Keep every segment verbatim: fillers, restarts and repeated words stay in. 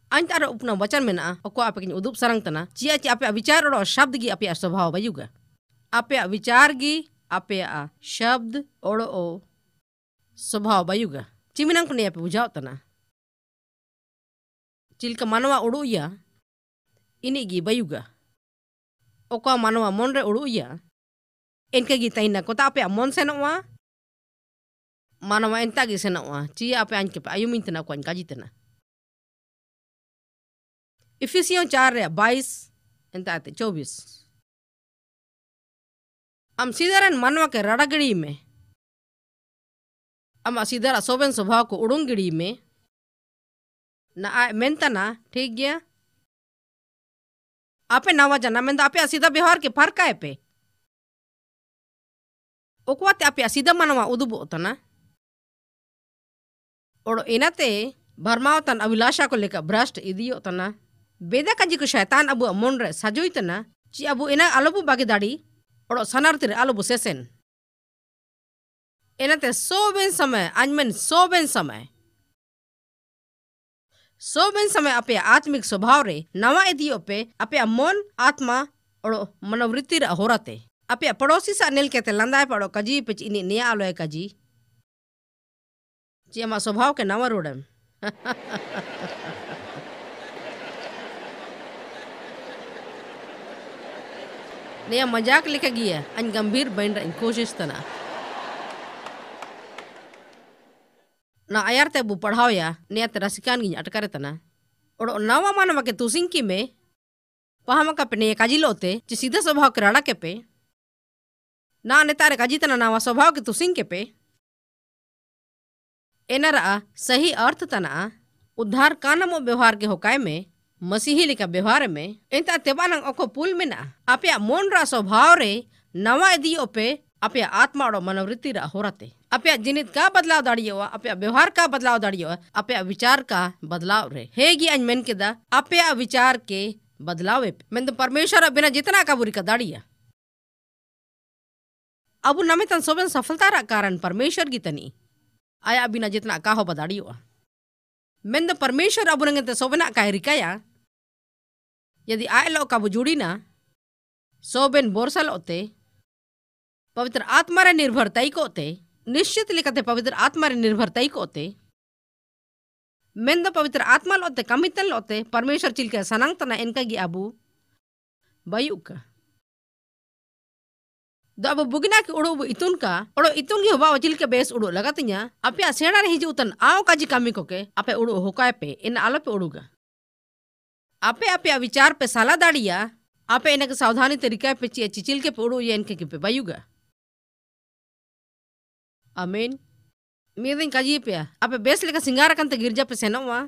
Ain tak ada upna wacana mena, aku apa kini udup sarang tanah. Cia cia apa bicara oro शब्द gi apa स्वभाव bayuga. Apa विचार gi apa शब्द oro o स्वभाव bayuga. Ciminang kuni apa bujau tanah. Cilka manwa udu ya, ini gi bayuga. Oka manwa monre udu ya. Enka gi taina kota apa mon senokwa. Manwa enta gi senokwa. Cia apa anke pa ayumin tanah kuan kaji tanah. Efesios चार ya बाईस enta ate चौबीस. Am sidaran manwa ke radagiri में am sidara Soban स्वभाव को उड़ुंगड़ी में ना मेंतना ठीक गया आपे नावा जना मेंदा आपे सीधा व्यवहार के फर्क है पे ओकवाते आपे सीधा मनवा उदुबो तना और इनाते भरमावतन अभिलाषा को लेकर भ्रष्ट इदियो तना बेदा काजी को शैतान अबु मन रे सजोई तना ची अबु इना अलबु बागेदाड़ी और सनारतिर अलबु सेसेन इनाते सोबेन समय आजमेन सोबेन समय सोबेन समय अपे आत्मिक स्वभाव रे नवा इदियो पे अपे मन आत्मा और मनोवृत्ति रे होराते अपे पड़ोसी सा नेल केते लंदाय पड़ो कजी पिच इनी निया आलोय कजी ची अमा स्वभाव के नवा रोडम नया मजाक लिखा गया अन गंभीर बन रही कोशिश तना ना आयार ते बु पढ़ाओ या नया रसिकान गी अटकारे तना और नवा मानवा के तुसिंकी में पहामा का पे काजी लोते ची सीधा स्वभाव के राड़ा के पे ना नेतारे काजी तना नवा स्वभाव के तुसिंग के पे एनरा सही अर्थ तना उद्धार कानमो व्यवहार के होकाय में मसीही लिका व्यवहार में इंता तेबानंग ओको पुल में ना आपया मन रा स्वभाव रे नवा इदियो पे आपया आत्मा और मनोवृत्ति रा होराते आपया जिनित का बदलाव दाड़ियो आपया व्यवहार का बदलाव दाड़ियो आपया विचार का बदलाव रे हेगी अन मेन के दा आपया विचार के बदलाव में तो परमेश्वर बिना जितना का बुरी का दाड़िया अब नमे तन सोबन सफलता रा कारण परमेश्वर की तनी आया बिना जितना का हो बदाड़ियो में तो परमेश्वर अब नंगे सोबना का रिकाया यदि आय लो का जुड़ी ना सोबेन बोरसल होते पवित्र आत्मा रे निर्भरताई को होते निश्चित लिखते पवित्र आत्मा रे निर्भरताई को होते मेंद पवित्र आत्मा लोते कमितन लोते परमेश्वर चिलके सनंग तना इनका गी अबू बयुक दो अब बुगिना की उड़ो इतुन का उड़ो इतुन की होबा चिलके बेस उड़ो लगातिया आपया सेना रे हिजुतन आओ काजी कामी को के आपे उड़ो होकाय पे इन आलो पे उड़ूगा आपे आपे विचार पे साला दाड़िया आपे इनके सावधानी तरीका पे चिचिल के पोड़ो ये इनके पे बायुगा आमीन मीदिन काजी पे आपे बेस लेका सिंगार कंते गिरजा पे सेनवा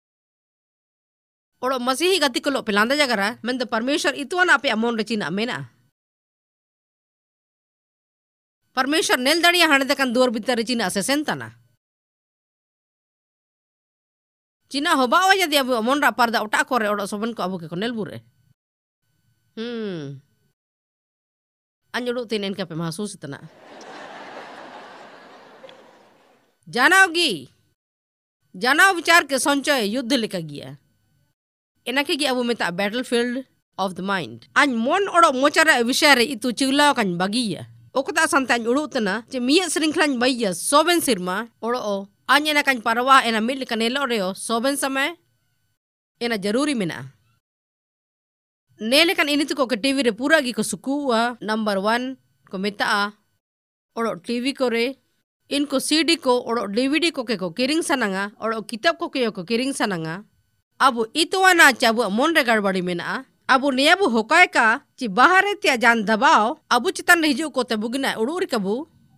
और मसीही गति को लो पिलांदा जगरा मैं तो परमेश्वर इतुआन आपे अमोन रचिना आमीना परमेश्वर नेल दाड़िया हाने दकन दूर भीतर रचिना असेसेन तना चिना होबा यदि अब मन रा पर्दा उटा करे ओडो सोबन को अबु के नेल बुरे हम्म अंजुडु तीन इनका पे महसूस इतना जानाओगी जानाओ विचार के संचय युद्ध लेका गया इनके की अबु मेता बैटलफील्ड ऑफ द माइंड अन मन ओडो मोचरा विषय रे इतु चिगला कन बगिया ओकता संतान उडु तना जे मिया श्रृंखलान बइया सोबेन सिरमा ओडो आन्य ना कन परवा एना मिल कनेलो रेयो सोबन समय एना जरूरी मिना नेले कन इनित को के टीवी रे पूरा गी को सुकुआ नंबर वन को मिता और टीवी को रे इनको सीडी को और डीवीडी को के को किरिंग सनंगा और किताब को के को किरिंग सनंगा अब इतवा ना चाबु मन रे गड़बड़ी मिना अब नियाबु होकाय का ची बाहर त्या जान दबाव अबु चितन हिजु को ते बुगना उड़ूर कबू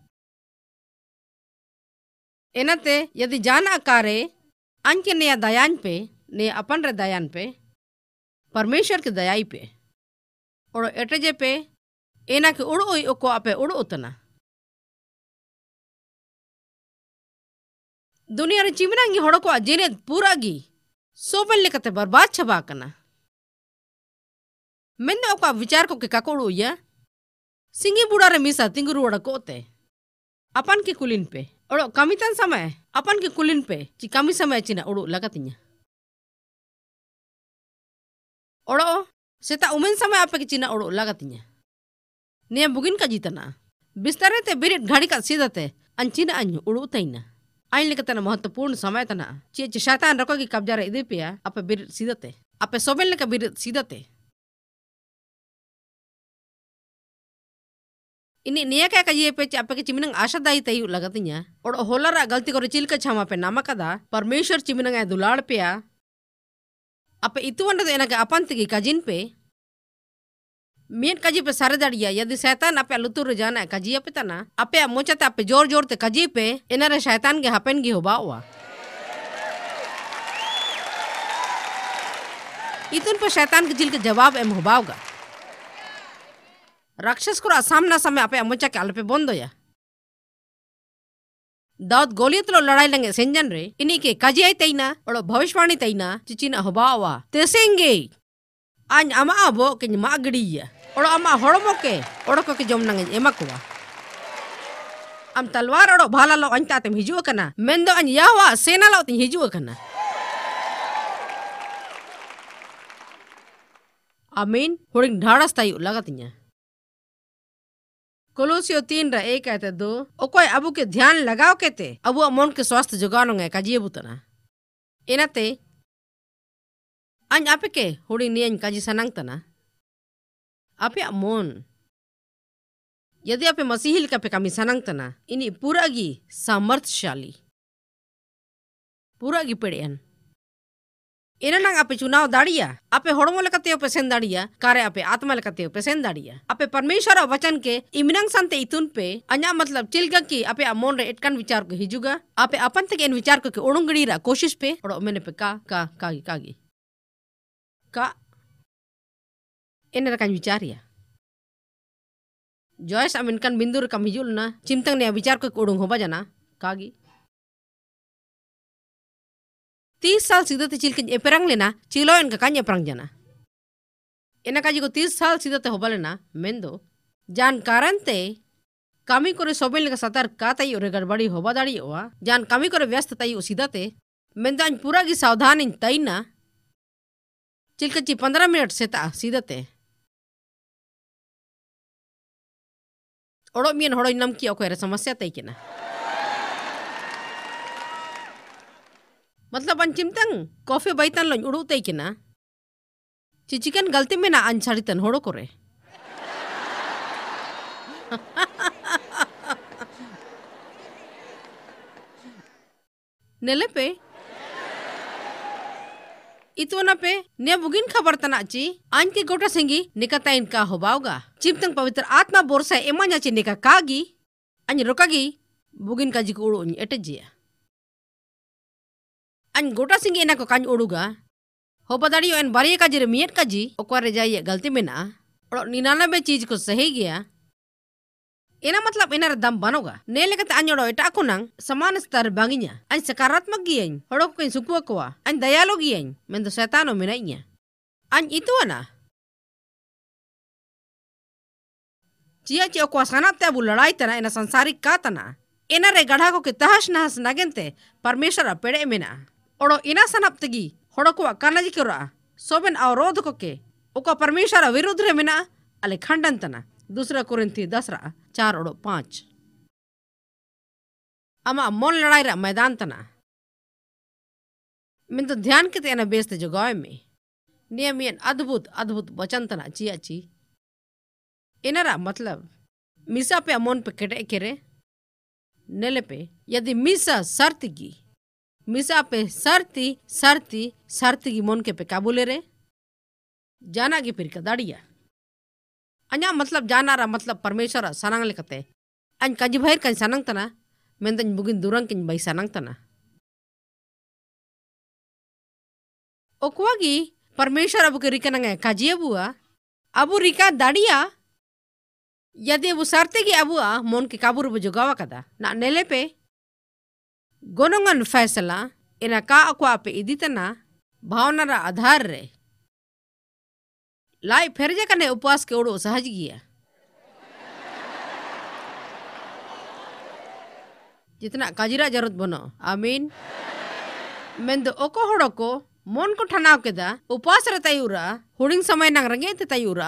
एनते यदि जान आकारे अंके नया दयान पे ने अपन रे दयान पे परमेश्वर के दयाई पे और एटजे पे एना के उड़ो ओको आपे उड़ो उतना दुनिया रे चिमनांगी हड़ को जेने पूरा गी सोबन लेकते बर्बाद छबा कना मेने ओका विचार को के काकोड़ो या सिंगी बुड़ा रे मिसा तिंगुरु वड़ा कोते अपन के कुलिन पे और कमितन समय अपन के कुलिन पे ची कमी समय चिना उड़ो लगतिया Odo seta umen sama apa ke Cina odo lagatinya. Nia bugin ka jitana. Bistare te birit घड़ी का सीधते अंचिना अन्यु उड़ू तैना. आइन लेकतना महत्वपूर्ण समय तना. ची ची शैतान रखो की कब्जा रे इदे पिया आपे बिrit सीधते. आपे सोबेल लेका बिrit सीधते. ini niya kaya kaji pe apa ke चिमिनंग आशादाई तयु लगतिnya और होलरा गलती करे चिल के छमा पे नामा कदा परमेश्वर चिमिनंग ए दुलाड़ पेया apa itu anda तो एना के अपन तकी काजिन पे मियन काजी पे सारे दाड़िया यदि शैतान आपे लुतुर जाना काजी पे तना आपे मोचते आपे जोर जोर ते काजी पे एना रे शैतान के हापेन गी होबावा इतुन पे शैतान के चिल के जवाब एम होबावगा राक्षस को सामना समय आपे अमुचा के आलपे बंदो या दाऊद गोलियत लो लड़ाई लंगे सेंजन रे इन्हीं के काजियाई तैना और भविष्यवाणी तैना चिचिना हबावा तेसेंगे आज अमा अबो के मा गड़िया और अमा हड़मो के और को के जम नंगे एमा कुवा अम तलवार और भाला लो अंता ते हिजुआ कना मेंदो अन यावा सेना लो ते हिजुआ कना आमीन हुडिंग ढाड़स तायु लगतिnya कोलोसियो तीन रा एक कहते दो ओकोय अबू के ध्यान लगाओ कहते अबू मन के स्वास्थ्य जुगानो है काजी बुतना इनाते अन आपे के हुडी नियन काजी सनंग तना आपे मन यदि आपे मसीहिल का पे कमी सनंग तना इनी पूरा गी सामर्थ्यशाली पूरा गी पेड़ेन इना नंग आपे चुनाव दाड़िया आपे होड़मो लेकते पे सेन दाड़िया कारे आपे आत्मा लेकते पे सेन दाड़िया आपे परमेश्वर वचन के इमिनंग संते इतुन पे अन्या मतलब चिलगा की आपे अमोन रे एटकन विचार को हिजुगा आपे अपन तक इन विचार को के उड़ुंगड़ी रा कोशिश पे और मैंने पे का का कागी कागी का इन रकन विचारिया जॉयस अमिनकन बिंदु कम हिजुल ना चिमतंग ने विचार को उड़ुंग होबा जाना कागी तीस साल सीधे ते चिल के एपरंग लेना चिलो इनका कान्या परंग जाना इना काजी को तीस साल सीधे ते होबा लेना मेंदो जान कारण ते कामी करे सोबेल का सतर का तई और गड़बड़ी होबा दाड़ी ओवा जान कामी करे व्यस्त तई सीधा ते मेंदो अन पूरा की सावधान इन तई ना चिल के ची पंद्रह मिनट से ता सीधे ते ओड़ो मियन होड़ो नम की ओको समस्या तई के ना मतलब अन चिमतंग कॉफी बैतन लो उड़ू तई के ना चिचिकन गलती में ना अन छड़ितन होड़ो करे नेले पे इतवना पे ने बुगिन खबर तना ची आन के गोटा सिंगी निकता इनका होबावगा चिमतंग पवित्र आत्मा बोरसा एमान्या ची निका कागी अन रोकागी बुगिन का जी को उड़ो एटे जिया अन गोटा सिंगी एना को कान उड़ूगा हो बदाड़ियो एन बारिया का जिरे मियट का जी ओक्वारे जाइए गलती में ना और निन्यानवे चीज को सही गया एना मतलब एना दम बनोगा ने लेकते अनोड़ो एटा को नंग समान स्तर बांगिया अन सकारात्मक गियन होड़ो को सुकुआ कोआ अन दयालु गियन मेंदो शैतानो मिनाइया अन इतुना चिया चिया को सनाते अबु लड़ाई तना एना संसारिक का तना एना रे गढ़ा को के तहस नहस नगेंते परमेश्वर पेड़े मेना ओड़ो इना सनप तगी होड़ो को कानाजी करा सोबेन अवरोध को के ओको परमेश्वर विरुद्ध रे मेना अले खंडन तना दूसरा कुरिन्थी दस रा चार ओड़ो पांच अमा मोल लड़ाई रा मैदान तना मिन तो ध्यान के तेना बेस्ते जगह में नियमियन अद्भुत अद्भुत वचन तना चिया ची इनरा मतलब मिसा पे अमोन पे केटे केरे नेले पे यदि मिसा सर्त की मिसा पे सर्ती सर्ती सर्ती की मोन के पे काबूले रे जाना की फिर कदाड़िया अन्या मतलब जाना रा मतलब परमेश्वर सनंग लेकते अन कंज भैर कंज सनंग तना मेंदन बुगिन दुरंग कंज बै सनंग तना ओक्वागी परमेश्वर अबु के रिकनंगे काजिया बुआ अबु रिका दाड़िया यदि अबु सर्ते की अबुआ मोन के काबूर बु जोगावा कदा ना नेले पे गोनोंगन फैसला इना का अक्वा पे इदितना भावना रा आधार रे लाई फेरजे कने उपवास के ओड़ो सहज गिया जितना काजिरा जरूरत बनो आमीन मेंदो ओको होड़ो को mon ko thanaw keda upas re tayura huding samay nang range te tayura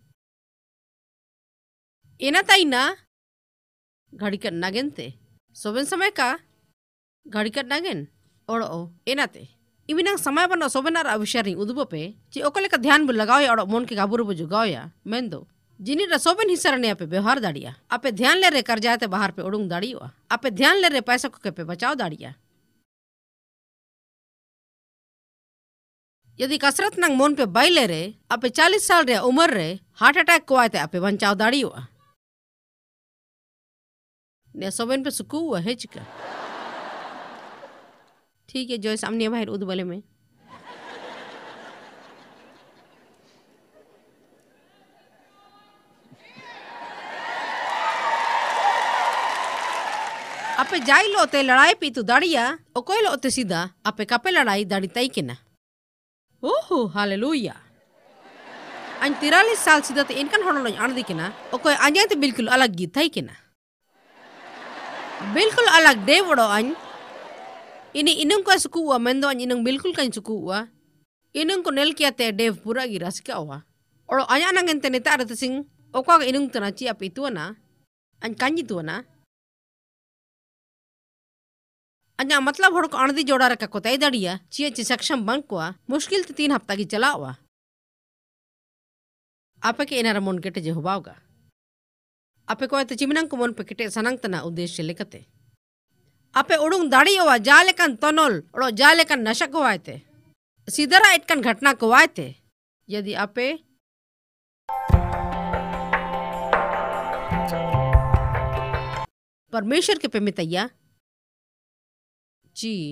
ina tayna घड़ी कर नागेन ते सोबेन समय का घड़ी कर नागेन और ओ एनाते इबिनंग समय बनो सोबेन आर अविशारी उदुबो पे ची ओकले का ध्यान बु लगाओ या और मन के काबूर बु जुगाओ या मेंदो जिनी रा सोबेन हिस्सा ने पे व्यवहार दाड़िया आपे ध्यान ले रे कर जाते बाहर पे उड़ुंग दाड़ियो आपे ध्यान ले रे पैसा को के पे बचाओ दाड़िया यदि कसरत नंग मन पे बाई ले रे आपे चालीस साल रे उम्र रे हार्ट अटैक को आते आपे बचाओ दाड़ियो ने सोबेन पे सुकू हुआ है चिका ठीक है जो सामने बाहर उद वाले में आपे जाई लोते लड़ाई पी तू दाड़िया ओ कोई लोते सीधा आपे कापे लड़ाई दाड़ी तई के ना ओहो हालेलुया अन तिरालीस साल सीधा ते इनकन होनो आन दी के ना ओ कोई आजे ते बिल्कुल अलग गीत थई के ना बिल्कुल अलग डे वड़ो अन इनी इनंग को सुकू हुआ मेंदो अन इनंग बिल्कुल कहीं सुकू हुआ इनंग को नेल किया ते डेव पूरा गी रसिका हुआ और अया नंगन ते नेता रत सिंह ओका इनंग तना ची आप इतुआ ना अन कांजी तुआ ना अया मतलब होड़ को अणदी जोड़ा रखा को तय दड़िया ची ची सक्षम बंक को मुश्किल ते तीन हफ्ता की चला हुआ आपे के इनारा मन केटे जे होबावगा आपे को ते चिमनंग को मन पे केटे सनंग तना उद्देश्य लेकते आपे उड़ुंग दाड़ी हुआ जालेकन तनोल और जालेकन नशक हुआ थे सीधरा इटकन घटना को आए थे यदि आपे परमेश्वर के पे मितैया जी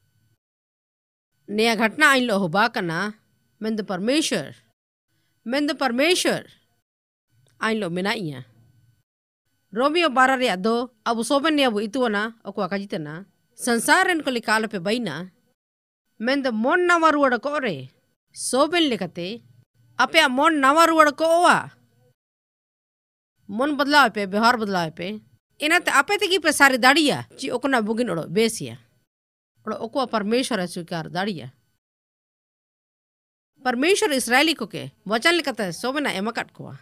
नया घटना आइन लो होबा कना मेंद परमेश्वर मेंद परमेश्वर आइन लो मिनाइया रोमियो बारह रे दो अब सोबन ने अब इतुना ओको अकाजितना संसार रन को लिकाल पे बैना मेंद मोन नवा रुवड़ को रे सोबन लेकते अपे मोन नवा रुवड़ को ओवा मोन बदलाव पे व्यवहार बदलाव पे इनाते आपे तकी पे सारी दाड़िया ची ओकना बुगिन ओड़ो बेसिया और ओको परमेश्वर स्वीकार दाड़िया परमेश्वर इस्राएली को के वचन लेकते सोबना एमकट को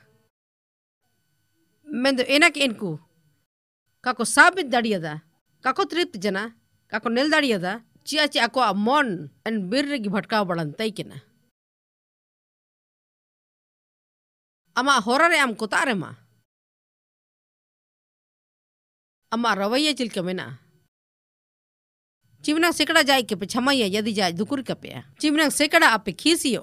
मेंदो एनक इनको काको साबित दाड़ियदा काको तृप्त जना काको नेल दाड़ियदा चिया ची अको मन एन बिर्र की भटकाव बड़न तई केना अमा होरा रे आम कोतारे मा अमा रवैया चिलके मेना चिमना सेकड़ा जाय के पे छमैया यदि जाय दुकुर कपया चिमना सेकड़ा आपे खीसियो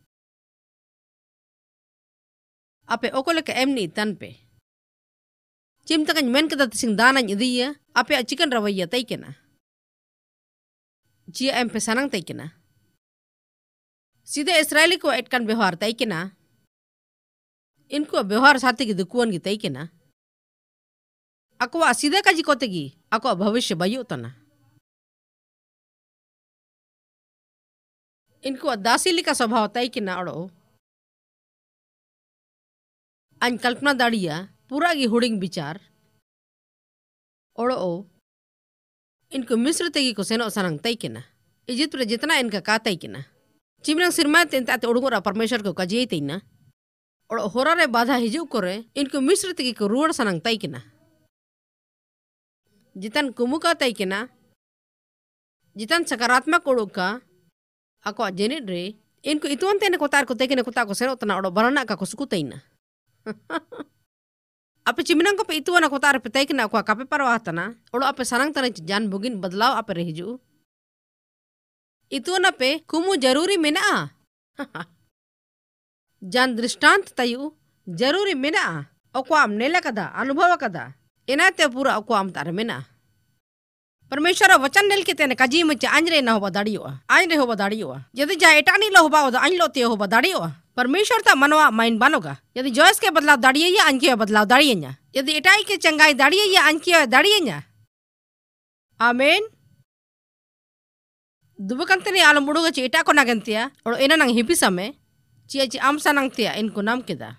आपे ओकोले के एमनी तन पे चिम तक मेन के तिंग दाना इदिया आपे चिकन रवैया तई केना जी एम पे सनंग तई केना सीधे इस्राएली को एटकन व्यवहार तई केना इनको व्यवहार साथी की दुकुवन की तई केना अकवा सीधे का जी कोतेगी अकवा भविष्य बयो तना इनको दासीली का स्वभाव तई केना अड़ो अन कल्पना दाड़िया पूरा की हुडिंग विचार ओड़ो इनको मिस्र तेगी को सेनो सनंग तई केना इजिप्ट रे जितना इनका का तई केना चिमनंग सिरमा तेंता ते उड़ुंगरा परमेश्वर को कजिए तईना और होरा रे बाधा हिजु करे इनको मिस्र तेगी को रुवड़ सनंग तई केना जितन कुमुका तई केना जितन सकारात्मक ओड़ुका अको जेनेट रे इनको इतुन तेने कोतार को तेगे ने कोता को सेनो तना ओड़ो बरना का को सुकु तईना आपे चिमनंग को पे इतुना कोतार पे तई केना को कापे परवा तना ओड़ो आपे सनंग तना जान बुगिन बदलाव आपे रे हिजु इतुना पे कुमु जरूरी मेना जान दृष्टांत तयु जरूरी मेना ओको आम नेला कदा अनुभव कदा एनाते पूरा ओको आम तार मेना परमेश्वर वचन नेल के तेने कजी मच आंजरे न होबा दाड़ियो आंजरे होबा दाड़ियो यदि जा एटानी लो होबा ओदा आंज लोते होबा दाड़ियो परमेश्वर ता मनवा माइन बानोगा यदि जॉयस के बदलाव दाड़िये या आंज के बदलाव दाड़िये न्या यदि एटाई के चंगाई दाड़िये या आंज के दाड़िये न्या आमीन दुबकंतने आलो मुडुगा ची एटा को नागंतिया और एना नंग हिपी समय चिया ची आमसा नंगतिया इनको नाम केदा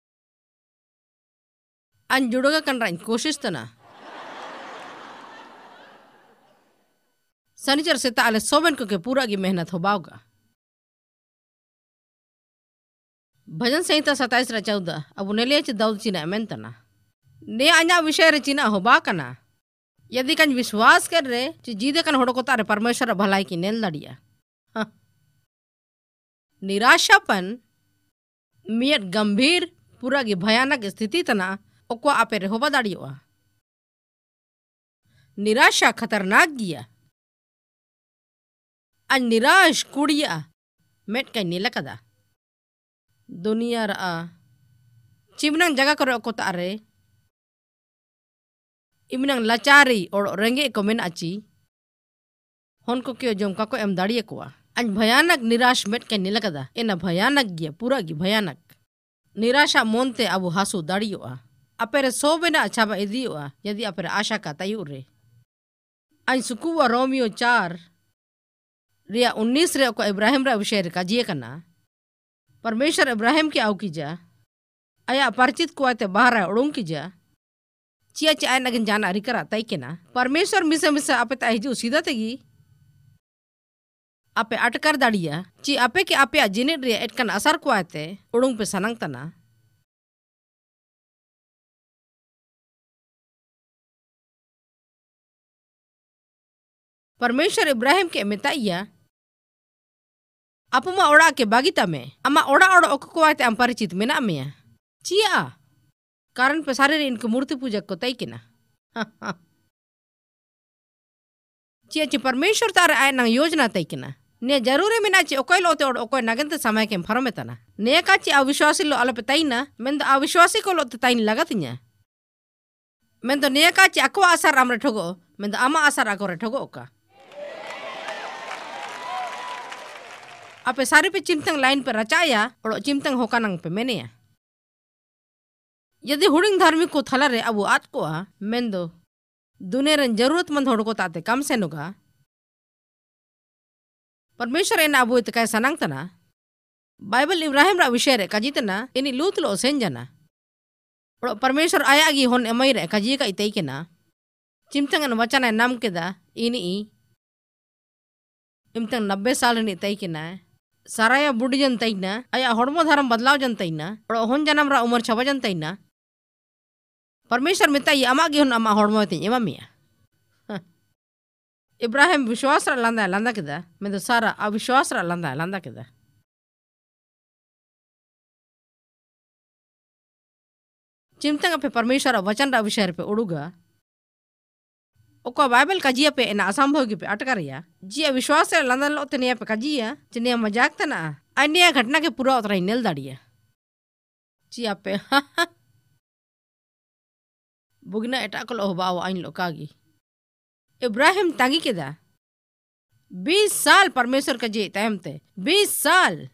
अन जुड़ोगा कंडरा इन कोशिश तना सनीचर से ताले सोबन को के पूरा की मेहनत हो बावगा भजन संहिता सत्ताईस रा चौदह अब नेले च दाऊद चिना मेंतना ने अन्या विषय रे चिना होबा कना यदि कन विश्वास कर रे च जीदे कन होड़ो को तारे परमेश्वर भलाई की नेल दड़िया। हाँ। निराशापन मियत गंभीर पूरा की भयानक स्थिति तना ओको आपे रे होबा दाड़ियोआ। निराशा खतरनाक गिया अन निराश कुड़िया मेट कई नीलकदा दुनिया रा चिमनंग जगह करे ओको तारे इमनंग लाचारी और रेंगे को मेन अची होन को क्यों जोम का को एम दाड़िए कोआ अन भयानक निराश मेट कई नीलकदा एना भयानक गिया पूरा की भयानक निराशा मोनते अबु हासु दाड़ियोआ अपेरे सोबेना अच्छा बा इदियोआ यदि अपेरे आशा का तयुर रे अन सुकुवा रोमियो चार रिया उन्नीस रे को इब्राहिम रा विषय का जिए कना परमेश्वर इब्राहिम के आउ कीजा आया परिचित को आते बाहर उड़ूंग कीजा चिया चिया नगन जाना रिकरा तई के ना परमेश्वर मिसे मिसे आपे ता हिजू सीधा तेगी आपे अटकर दाड़िया ची आपे के आपे जिनेट रे एटकन असर को आते उड़ूंग पे सनंग तना परमेश्वर इब्राहिम के मिताइया अपमा ओड़ा के बागिता में अमा ओड़ा ओड़ा ओको आते अम परिचित मेना में चिया कारण पे सारे रे इनको मूर्ति पूजक को तई के ना चिया ची परमेश्वर तारे आए नंग योजना तई के ना ने जरूरी में ना ची ओकोई लोते ओड़ ओकोई नगंत समय के फरमे तना ने का ची अविश्वासी लो अलप तई ना मैं तो अविश्वासी को लोते तई लगत न्या मैं तो ने का ची अकवा असर हमरे ठगो मैं तो अमा असर अको रे ठगो का आपे सारे पे चिमतंग लाइन पे रचाया और चिमतंग होका नंग पे मैंने या यदि हुडिंग धार्मिक को थला रे अबु आत को आ मैं दो दुनिया रन जरूरतमंद होड़ को ताते कम से नुगा परमेश्वर एना अबु इत काय सनंग तना बाइबल इब्राहिम रा विषय रे कजितना इनी लूत लो सेन जना और परमेश्वर आया गी होन एमई रे कजी का इतई के ना चिमतंग न वचन नाम केदा इनी इमतंग नब्बे साल नि तई के ना साराया बुढ़ जन तई ना आया हड़मो धर्म बदलाव जन तई ना और होन जनम रा उम्र छबा जन तई ना परमेश्वर मिताई अमा गे होन अमा हड़मो तई एमा मिया इब्राहिम विश्वास रा लंदा लंदा केदा मैं तो सारा अविश्वास रा लंदा लंदा केदा चिमतंग पे परमेश्वर वचन रा विषय पे उड़ूगा ओको बाइबल कजिया पे एना असंभव की पे अटकरिया जिया विश्वास से लंदन लो तनिया पे कजिया जिनिया मजाक तना अन्य घटना के पूरा उतरा नेल दाड़िया जिया पे बुगना एटा को लो बाव आइन लो कागी इब्राहिम तांगी केदा बीस साल परमेश्वर का जे तहमते बीस साल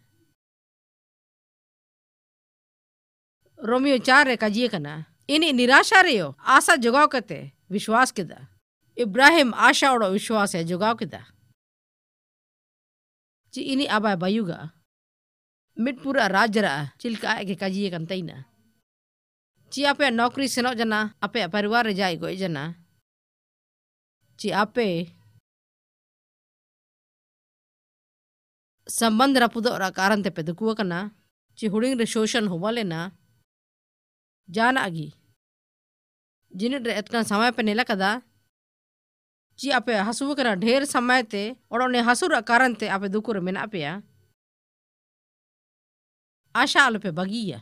रोमियो चार रे कजिए कना इनी निराशा रेयो आशा जगाव कते विश्वास केदा इब्राहिम आशा और विश्वास है जुगाव किदा ची इनी आबा बायुगा मिट पूरा राजरा चिलका के काजिए कंतैना ची आपे नौकरी सेनो जना आपे परिवार रे जाय गोय जना ची आपे संबंध रपुदो रा कारण ते पे दुकुवा कना ची हुडिंग रे शोषण होवाले ना जान आगी जिने रे एतना समय पे नेला कदा जी आपे हसु करा ढेर समय ते और उन्हें हसुर कारण ते आपे दुकुर में ना पिया आशा आल पे बगिया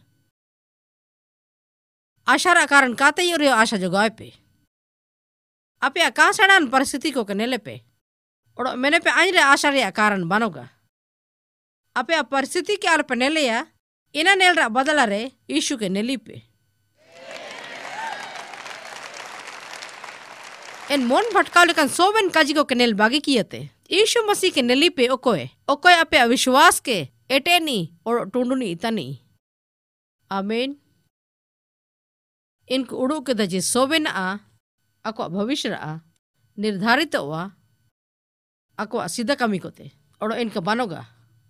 आशा रा कारण काते ही और आशा जगाए पे आपे आकाशड़ान परिस्थिति को कनेले पे और मैंने पे आज रे आशा रे कारण बनोगा आपे परिस्थिति के आल पे नेले या इना नेल रा बदला रे यीशु के नेली पे एन मोन भटकाव लेकिन सोबन काजी को कनेल बागी कियते यीशु मसीह के नेली पे ओकोए ओकोए आपे अविश्वास के एटेनी और टूंडुनी इतनी आमीन इनको उड़ू के दजे सोबन आ अको भविष्य आ निर्धारित हुआ अको सीधा कमी कोते और इनका बनोगा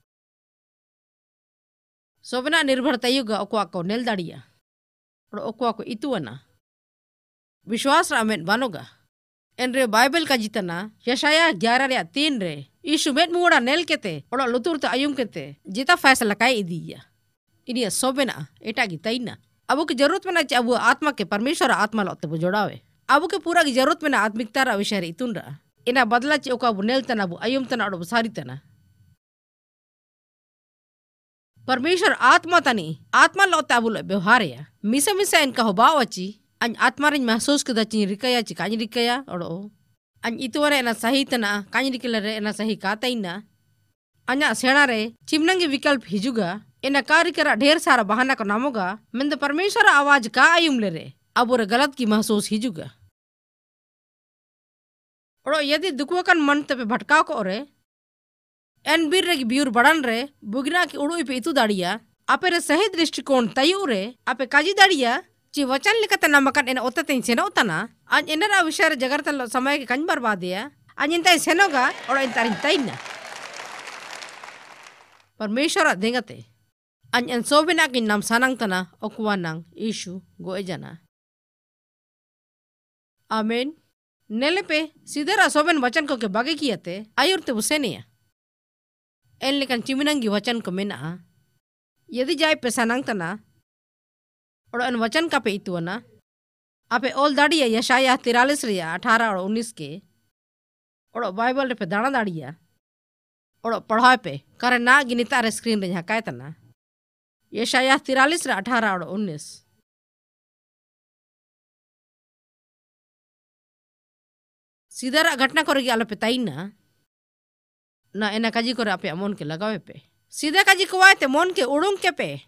सोबना निर्भर तयुगा ओको अको नेल दाड़िया और ओको अको इतुअना विश्वास रामेन बनोगा एन रे बाइबल का जितना यशाया ग्यारह रे तीन रे यीशु मेट मुड़ा नेल केते और लुतुर ते आयुम केते जिता फैसला काई दिया ini sobena eta gi taina abu की जरूरत में ना अबू आत्मा के परमेश्वर आत्मा लोते बु जोड़ावे अबू के पूरा की जरूरत में ना आत्मिकता रा विषय इतुन रा इना बदला चे ओका बुनेल तना अबू अयुम तना अडो सारी तना परमेश्वर आत्मा तनी आत्मा लोते अबू लो व्यवहार या मिसा मिसा इनका होबाव अची अन आत्मा रिन महसूस कदा ची रिकया ची कानी रिकया अडो अन इतुवरे एना सही तना कानी रिकला रे एना सही कातैना अन्या सेना रे चिमनंगी विकल्प हिजुगा इना कार्य करा ढेर सारा बहाना को नामोगा मिंद परमेश्वर आवाज का आयुम ले रे अब और गलत की महसूस हिजुगा और यदि दुखवकन मन ते पे भटकाव को रे एन बीर रे की बियूर बड़न रे बुगिना की उड़ो पे इतु दाड़िया आपे रे सही दृष्टिकोण तयु रे आपे काजी दाड़िया ची वचन लिखत नमकन एन ओते तिन सेनो तना अन इनरा विषय जगर तल समय के कंज बर्बादिया अन इंता सेनोगा और इंता तैना परमेश्वर देंगते अन अन सोबिना की नाम सानंग तना ओकुवानंग यीशु गोएजना आमीन नेले पे सीधरा सोबन वचन को के बागे कियाते आयुर्ते बुसेनिया एन लेकन चिमिनंगी वचन को मेना यदि जाय पे सानंग तना और अन वचन का पे इतुना आपे ओल दाड़िया यशाया तिरालीस रिया अठारह और उन्नीस के और बाइबल पे दाना दाड़िया और पढ़ाए पे करे ना गिनिता रे स्क्रीन रे झाकाय तना यशाया तिरालीस रे अठारह और उन्नीस सीधा घटना करे आलो पे ताइना ना एना काजी करे आपे मन के लगावे पे सीधा काजी कोवाय ते मन के उड़ुंग के पे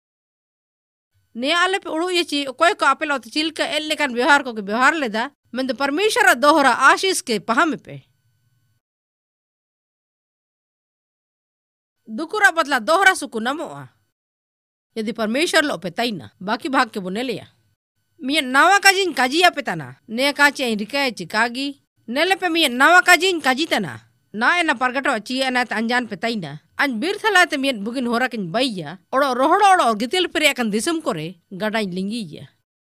ने आले पे उड़ु ये ची कोई को आपे लौत चिल के एल लेकन व्यवहार को के व्यवहार लेदा मंद परमेश्वर दोहरा आशीष के पहाम पे दुकुरा बदला दोहरा सुकु नमोआ यदि परमेश्वर लो पे ताइना बाकी भाग के बुने लिया मिया नावा काजिन काजिया पे तना ने काचे रिकाय चिकागी नेले पे मिया नावा काजिन काजी तना ना एना परगटो ची एना अंजान पे ताइना अन बीर थलाते मिया बुगिन होरा किन बैया ओड़ो रोहड़ो ओड़ो गितिल पेरे अकन दिसम कोरे गडाई लिंगिया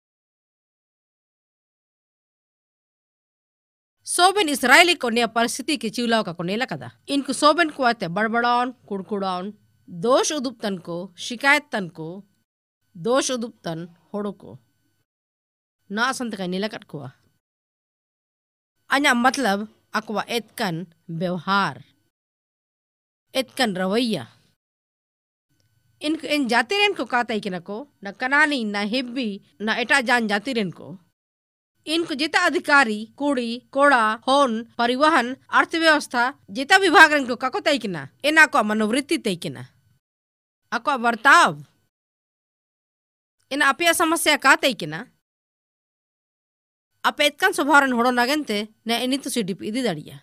सोबेन इसराइली को ने परिस्थिति की चिवलाव का को नेला कदा इनको सोबेन को आते बड़बड़ाउन कुड़कुड़ाउन दोष उदुप्तन को शिकायत तन को दोष उदुप्तन होड़ो को ना संत का नीला कट को अन्या मतलब अकवा एतकन व्यवहार एतकन रवैया इनको इन जाति रेन को काता ही किना को न कनानी न हिब्बी न एटा जान जाति रेन को इनको जिता अधिकारी कूड़ी कोड़ा होन परिवहन अर्थव्यवस्था जिता विभाग रेन को काको तय किना इना को मनोवृत्ति तय किना अको बर्ताव इन अपिया समस्या का तय किना आप एतकन स्वभावरन होड़ो नगनते ने इनी तो सिडिप इदी दाड़िया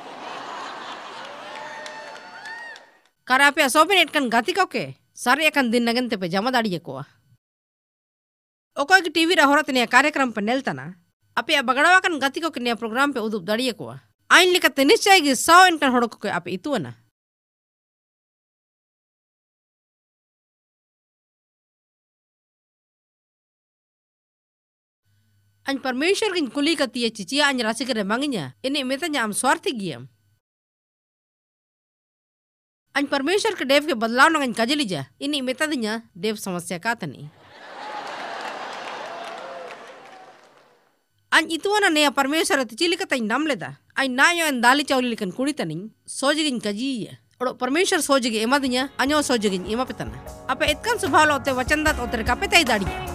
कर आपे सोबिन एतकन गाती को के सारे एकन दिन नगनते पे जमा दाड़िया को ओको की टीवी रा होरत ने कार्यक्रम पे नेलतना आपे बगड़ावाकन गाती को के ने प्रोग्राम पे उदुप दाड़िया को आइन लिकते निश्चय गी सौ इनकन होड़ो को के आपे इतुना अन परमेश्वर किन कुली कतिया चिचिया अन राशि करे मांगिnya इने मेतanya am स्वार्थी गियम अन परमेश्वर के देव के बदलाव नगन कजली जा इने मेतanya देव समस्या का तनी अन इतुना ने परमेश्वर तिचिली कतई नाम लेदा अन नायो अन दाली चौली लिकन कुड़ी तनी सोजगिन कजिया और परमेश्वर सोजगे एमादnya अन्यो सोजगिन एमा पेतना आपे इतकन स्वभाव लोते वचनदात ओतरे का पे तई दाड़िया